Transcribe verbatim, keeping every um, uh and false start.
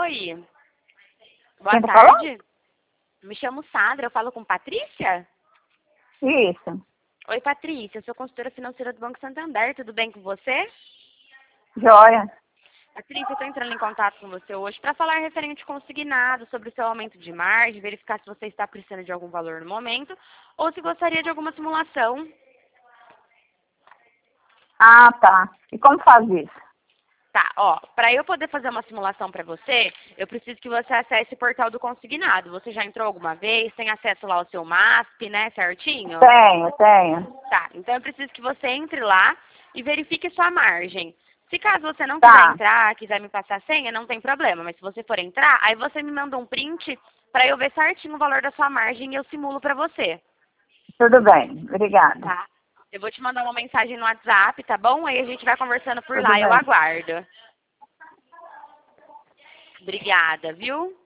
Oi. Boa Quem tá tarde. falando? Me chamo Sandra, eu falo com Patrícia? Isso. Oi, Patrícia, eu sou consultora financeira do Banco Santander, tudo bem com você? Joia. Patrícia, eu estou entrando em contato com você hoje para falar referente consignado sobre o seu aumento de margem, verificar se você está precisando de algum valor no momento ou se gostaria de alguma simulação. Ah, tá. E como faz isso? Tá, ó, para eu poder fazer uma simulação para você, eu preciso que você acesse o portal do consignado. Você já entrou alguma vez? Tem acesso lá ao seu M A S P, né, certinho? Tenho, tenho. Tá, então eu preciso que você entre lá e verifique sua margem. Se caso você não quiser Tá. entrar, quiser me passar a senha, não tem problema. Mas se você for entrar, aí você me manda um print para eu ver certinho o valor da sua margem e eu simulo para você. Tudo bem. Obrigada. Tá? Eu vou te mandar uma mensagem no WhatsApp, tá bom? Aí a gente vai conversando por Tudo lá, eu bem. aguardo. Obrigada, viu?